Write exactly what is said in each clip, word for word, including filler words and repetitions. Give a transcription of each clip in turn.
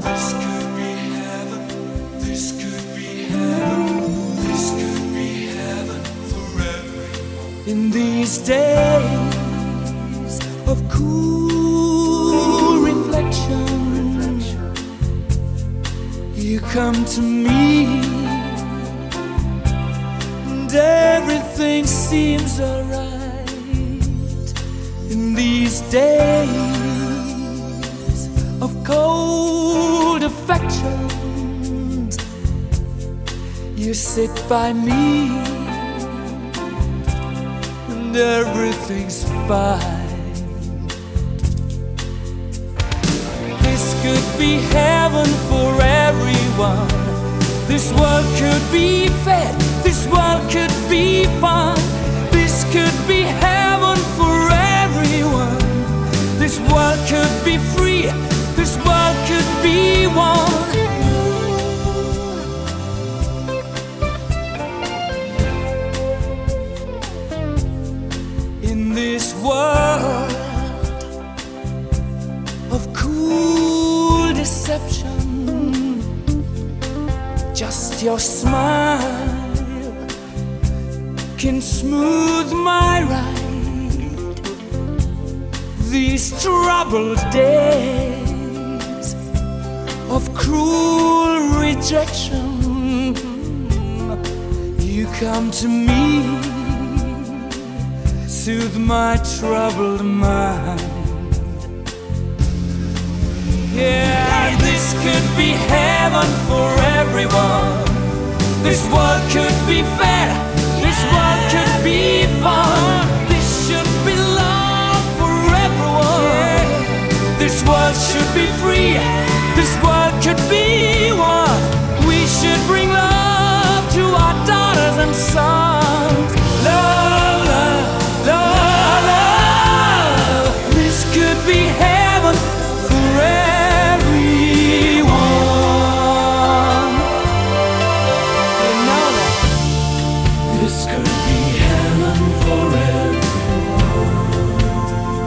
This could be heaven. This could be heaven. This could be heaven for everyone. In these days of cool reflection, you come to me, and everything seems alright. In these days of cold affections, you sit by me, and everything's fine. This could be heaven for everyone. This world could be fed. This world could be fun. This could be heaven for everyone. This world could be free. This world could be one. In this world of cool deception, just your smile can smooth my ride. These troubled days of cruel rejection, you come to me, soothe my troubled mind. Yeah, this could be heaven for everyone. This world could be fair. This world could be fun. This should be love for everyone. This world should be free. This world could be one. We should bring love to our daughters and sons. Love, love, love, love. This could be heaven for everyone. You know that. This could be heaven for everyone.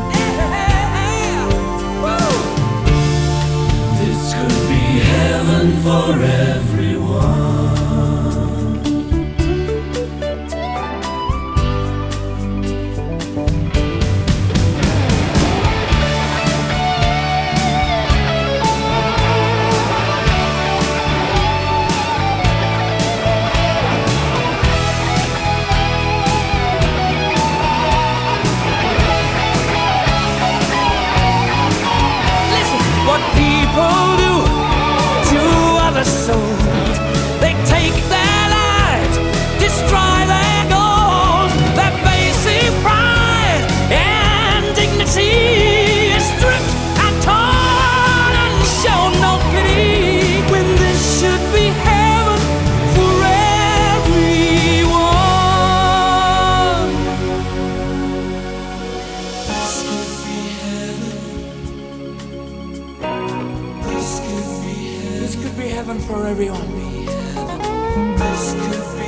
This could be heaven for everyone. What people do to other souls, they take their lives, destroy their goals. Their basic pride and dignity is stripped and torn and show no pity, when this should be heaven for everyone. This could be heaven. This could be heaven. This could be heaven for everyone. This could be